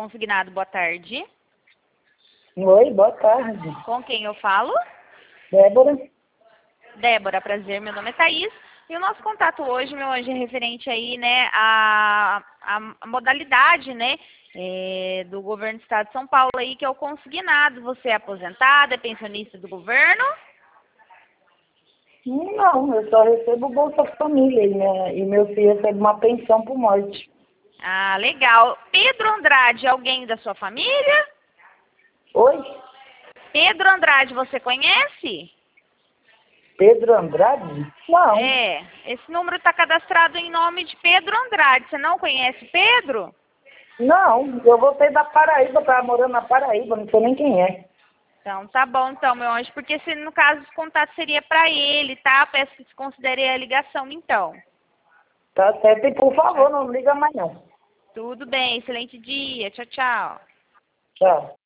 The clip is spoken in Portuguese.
consignado. Boa tarde. Oi, boa tarde. Com quem eu falo? Débora? Débora, prazer. Meu nome é Thaís. E o nosso contato hoje, meu anjo, é referente aí, né, a modalidade, né, do governo do estado de São Paulo aí, que é o consignado. Você é aposentada, é pensionista do governo? Não, eu só recebo Bolsa Família e meu filho recebe uma pensão por morte. Ah, legal. Pedro Andrade, alguém da sua família? Oi? Pedro Andrade, você conhece? Pedro Andrade? Não, É, esse número está cadastrado em nome de Pedro Andrade. Você não conhece Pedro? não, eu voltei da Paraíba, estava morando na Paraíba, não sei nem quem é. Então, tá bom, então, meu anjo, porque se no caso o contato seria para ele, tá? Peço que desconsidere a ligação, então. Tá certo, e por Tchau. favor, não liga mais não. Tudo bem, excelente dia. Tchau, tchau. Tchau.